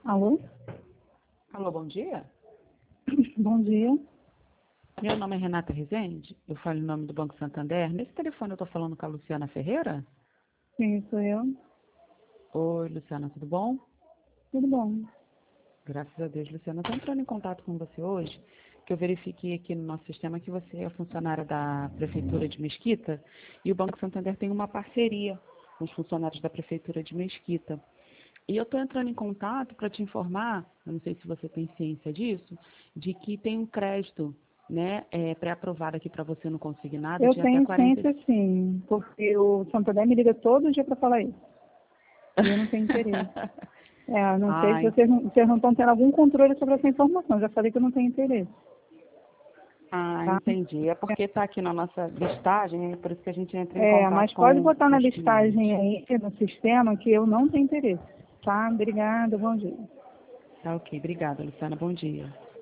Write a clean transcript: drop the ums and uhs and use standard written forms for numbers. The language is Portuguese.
Alô? Alô, bom dia. Bom dia. Meu nome é Renata Rezende, eu falo em nome do Banco Santander. Nesse telefone eu estou falando com a Luciana Ferreira? Sim, sou eu. Oi, Luciana, tudo bom? Tudo bom? Graças a Deus, Luciana. Estou entrando em contato com você hoje, que eu verifiquei aqui no nosso sistema que você é funcionária da Prefeitura de Mesquita e o Banco Santander tem uma parceria com os funcionários da Prefeitura de Mesquita. E eu estou entrando em contato para te informar, eu não sei se você tem ciência disso, de que tem um crédito, né, pré-aprovado aqui para você no consignado Eu de até tenho 40. ciência sim, porque o Santander me liga todo dia para falar isso. E eu não tenho interesse. Não sei se Ai, vocês não estão tendo algum controle sobre essa informação. Já falei que eu não tenho interesse, tá? entendi. É porque está aqui na nossa listagem, é por isso que a gente entra em contato Mas pode com botar na os listagem clientes. aí no sistema que eu não tenho interesse, tá? Obrigada, bom dia. Tá ok, obrigada, Luciana, bom dia.